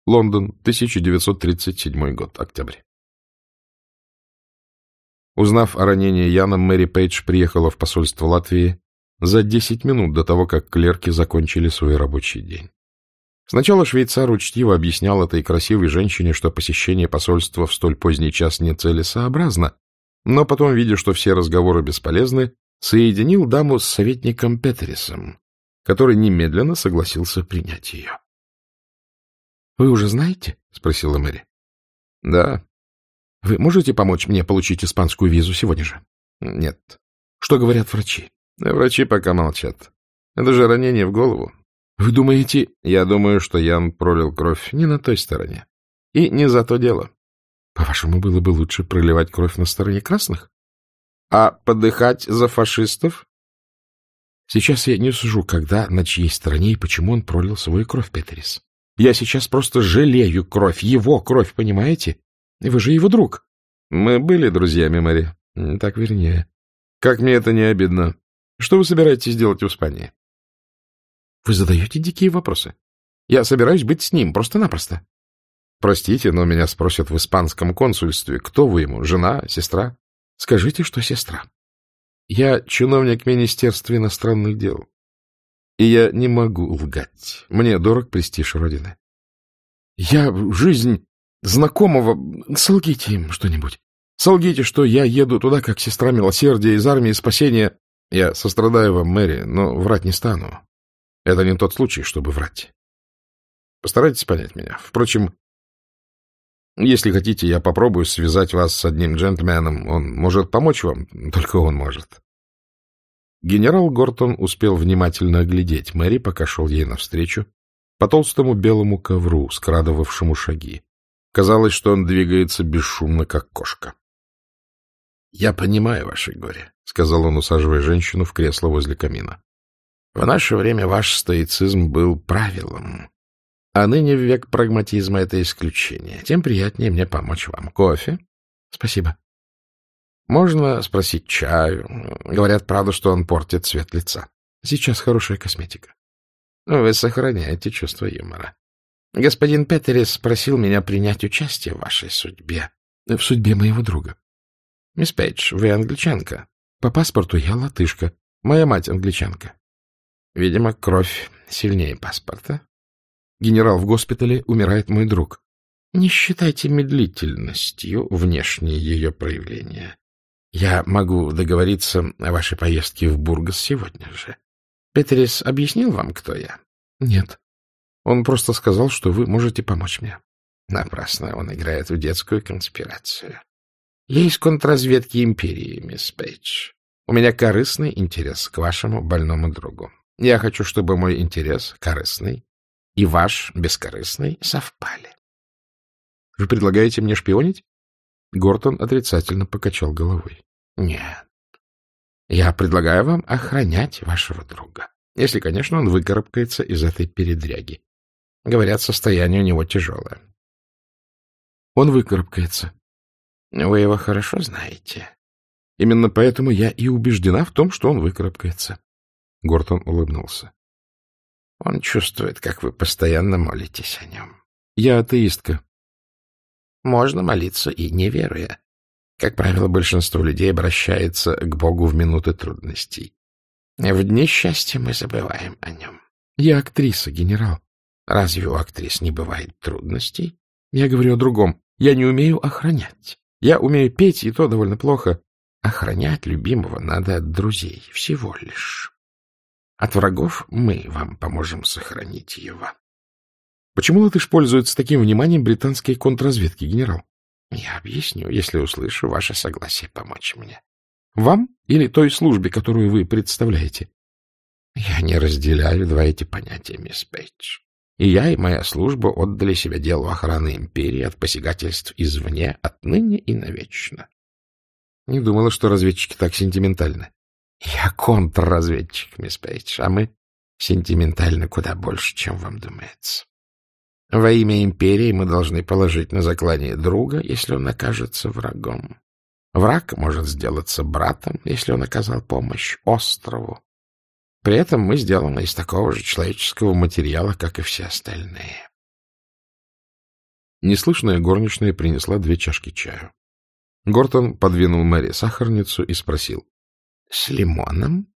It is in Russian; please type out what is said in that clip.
Лондон, 1937 год, октябрь. Узнав о ранении Яна, Мэри Пейдж приехала в посольство Латвии за 10 минут до того, как клерки закончили свой рабочий день. Сначала швейцар учтиво объяснял этой красивой женщине, что посещение посольства в столь поздний час нецелесообразно, но потом, видя, что все разговоры бесполезны, соединил даму с советником Петерисом, который немедленно согласился принять ее. — Вы уже знаете? — спросила Мэри. — Да. — Вы можете помочь мне получить испанскую визу сегодня же? — Нет. — Что говорят врачи? — Врачи пока молчат. Это же ранение в голову. — Вы думаете... — Я думаю, что Ян пролил кровь не на той стороне. И не за то дело. — По-вашему, было бы лучше проливать кровь на стороне красных? — А подыхать за фашистов? — Сейчас я не сужу, когда, на чьей стороне и почему он пролил свою кровь, Петерис. Я сейчас просто жалею кровь, его кровь, понимаете? Вы же его друг. Мы были друзьями, Мэри. Так вернее. Как мне это не обидно. Что вы собираетесь делать в Испании? Вы задаете дикие вопросы. Я собираюсь быть с ним, просто-напросто. Простите, но меня спросят в испанском консульстве. Кто вы ему? Жена? Сестра? Скажите, что сестра. Я чиновник Министерства иностранных дел. И я не могу лгать. Мне дорог престиж Родины. Я жизнь знакомого... Солгите им что-нибудь. Солгите, что я еду туда, как сестра милосердия из армии спасения. Я сострадаю вам, Мэри, но врать не стану. Это не тот случай, чтобы врать. Постарайтесь понять меня. Впрочем, если хотите, я попробую связать вас с одним джентльменом. Он может помочь вам, только он может. Генерал Гортон успел внимательно оглядеть Мэри, пока шел ей навстречу, по толстому белому ковру, скрадывавшему шаги. Казалось, что он двигается бесшумно, как кошка. — Я понимаю ваше горе, — сказал он, усаживая женщину в кресло возле камина. — В наше время ваш стоицизм был правилом, а ныне в век прагматизма это исключение. Тем приятнее мне помочь вам. Кофе? — Спасибо. — Можно спросить чаю? Говорят, правда, что он портит цвет лица. Сейчас хорошая косметика. Вы сохраняете чувство юмора. Господин Петерис просил меня принять участие в вашей судьбе. В судьбе моего друга. Мисс Пейдж, вы англичанка. По паспорту я латышка. Моя мать англичанка. Видимо, кровь сильнее паспорта. Генерал, в госпитале умирает мой друг. Не считайте медлительностью внешние ее проявления. Я могу договориться о вашей поездке в Бургас сегодня же. Петерис объяснил вам, кто я? Нет. Он просто сказал, что вы можете помочь мне. Напрасно он играет в детскую конспирацию. Я из контрразведки империи, мисс Пейдж. У меня корыстный интерес к вашему больному другу. Я хочу, чтобы мой интерес корыстный и ваш бескорыстный совпали. Вы предлагаете мне шпионить? Гортон отрицательно покачал головой. Нет. Я предлагаю вам охранять вашего друга. Если, конечно, он выкарабкается из этой передряги. Говорят, состояние у него тяжелое. Он выкарабкается. Вы его хорошо знаете. Именно поэтому я и убеждена в том, что он выкарабкается. Гортон улыбнулся. Он чувствует, как вы постоянно молитесь о нем. Я атеистка. Можно молиться и не веруя. Как правило, большинство людей обращается к Богу в минуты трудностей. В дни счастья мы забываем о нем. Я актриса, генерал. Разве у актрис не бывает трудностей? Я говорю о другом. Я не умею охранять. Я умею петь, и то довольно плохо. Охранять любимого надо от друзей всего лишь. От врагов мы вам поможем сохранить его. Почему латыш пользуется таким вниманием британской контрразведки, генерал? Я объясню, если услышу ваше согласие помочь мне. Вам или той службе, которую вы представляете? Я не разделяю два эти понятия, мисс Пейдж. И я, и моя служба отдали себя делу охраны империи от посягательств извне отныне и навечно. Не думала, что разведчики так сентиментальны. Я контрразведчик, мисс Пейдж, а мы сентиментальны куда больше, чем вам думается. Во имя империи мы должны положить на заклание друга, если он окажется врагом. Враг может сделаться братом, если он оказал помощь острову. При этом мы сделаны из такого же человеческого материала, как и все остальные. Неслышная горничная принесла 2 чашки чаю. Гортон подвинул Мэри сахарницу и спросил: — С лимоном?